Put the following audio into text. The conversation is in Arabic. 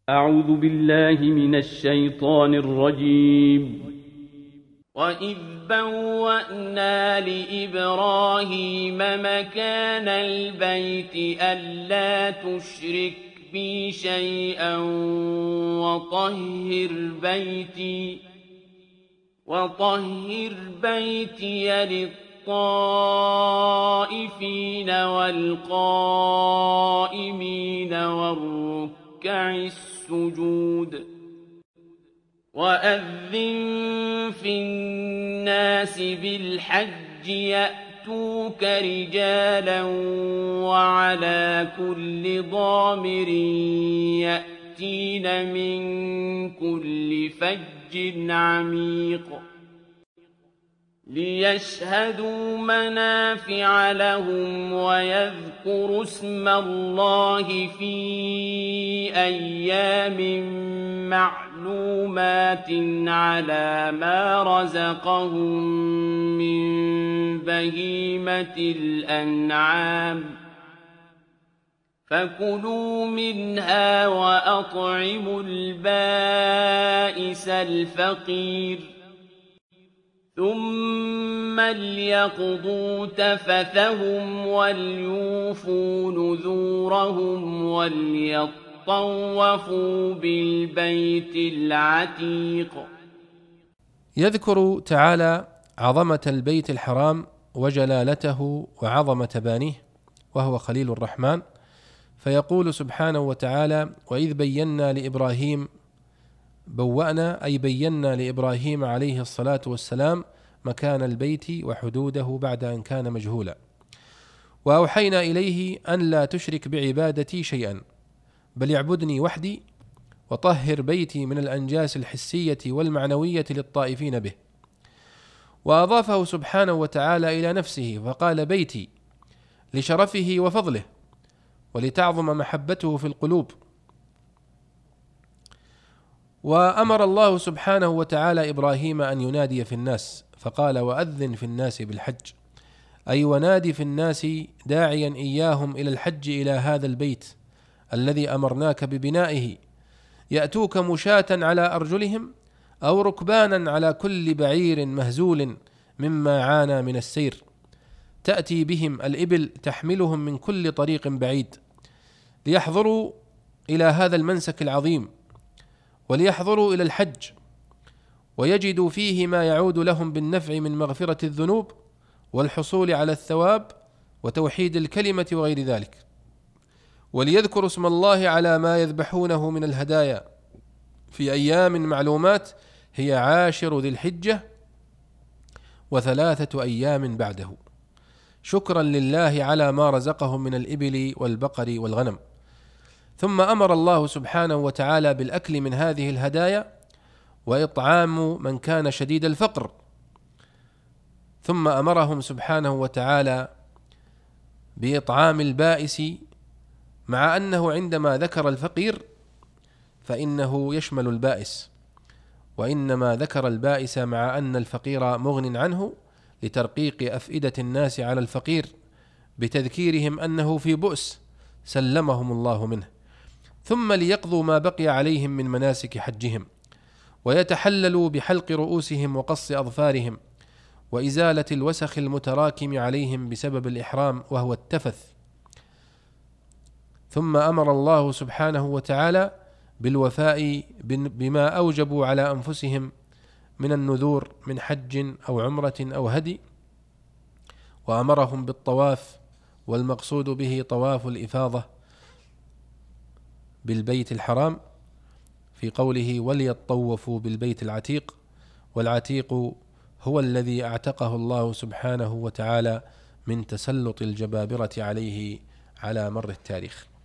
أعوذ بالله من الشيطان الرجيم. وَإِذْ بَوَّأْنَا لِإِبْرَاهِيمَ مَكَانَ الْبَيْتِ أَلَّا تُشْرِكْ بِي شَيْئًا وَطَهِّرْ بَيْتِيَ لِلطَّائِفِينَ وَالْقَائِمِينَ وَالرُّكَّعِ السُّجُودِ وَأَذِّن فِي النَّاسِ بِالْحَجِّ يَأْتُوكَ رِجَالًا وَعَلَىٰ كُلِّ ضَامِرٍ يَأْتِينَ مِن كُلِّ فَجٍّ عَمِيقٍ لِيَشْهَدُوا مَنَافِعَ لَهُمْ وَيَذْكُرُوا اسْمَ اللَّهِ فِي أَيَّامٍ مَّعْلُومَاتٍ عَلَىٰ مَا رَزَقَهُم مِّن بَهِيمَةِ الْأَنْعَامِ فَكُلُوا مِنْهَا وَأَطْعِمُوا الْبَائِسَ الْفَقِيرَ ثُمَّ لْيَقْضُوا تَفَثَهُمْ وَلْيُوفُوا نُذُورَهُمْ وليطوفوا بالبيت العتيق. يذكر تعالى عظمة البيت الحرام وجلالته وعظمة بانيه وهو خليل الرحمن، فيقول سبحانه وتعالى: وإذ بينا لإبراهيم، بوأنا أي بينا لإبراهيم عليه الصلاة والسلام مكان البيت وحدوده بعد أن كان مجهولا، وأوحينا إليه أن لا تشرك بعبادتي شيئا بل يعبدني وحدي وطهر بيتي من الأنجاس الحسية والمعنوية للطائفين به. وأضافه سبحانه وتعالى إلى نفسه فقال بيتي لشرفه وفضله ولتعظم محبته في القلوب. وأمر الله سبحانه وتعالى إبراهيم أن ينادي في الناس فقال: وأذن في الناس بالحج، أي ونادي في الناس داعيا إياهم إلى الحج إلى هذا البيت الذي أمرناك ببنائه، يأتوك مشاة على أرجلهم أو ركبانا على كل بعير مهزول مما عانى من السير، تأتي بهم الإبل تحملهم من كل طريق بعيد ليحضروا إلى هذا المنسك العظيم وليحضروا إلى الحج ويجدوا فيه ما يعود لهم بالنفع من مغفرة الذنوب والحصول على الثواب وتوحيد الكلمة وغير ذلك، وليذكروا اسم الله على ما يذبحونه من الهدايا في أيام معلومات هي 10 ذي الحجة و3 أيام بعده، شكرا لله على ما رزقهم من الإبل والبقر والغنم. ثم أمر الله سبحانه وتعالى بالأكل من هذه الهدايا وإطعام من كان شديد الفقر، ثم أمرهم سبحانه وتعالى بإطعام البائس، مع أنه عندما ذكر الفقير فإنه يشمل البائس، وإنما ذكر البائس مع أن الفقير مغن عنه لترقيق أفئدة الناس على الفقير بتذكيرهم أنه في بؤس سلمهم الله منه، ثم ليقضوا ما بقي عليهم من مناسك حجهم ويتحللوا بحلق رؤوسهم وقص أظفارهم وإزالة الوسخ المتراكم عليهم بسبب الإحرام وهو التفث. ثم أمر الله سبحانه وتعالى بالوفاء بما أوجبوا على أنفسهم من النذور من حج أو عمرة أو هدي، وأمرهم بالطواف، والمقصود به طواف الإفاضة بالبيت الحرام في قوله وليطوفوا بالبيت العتيق، والعتيق هو الذي اعتقه الله سبحانه وتعالى من تسلط الجبابرة عليه على مر التاريخ.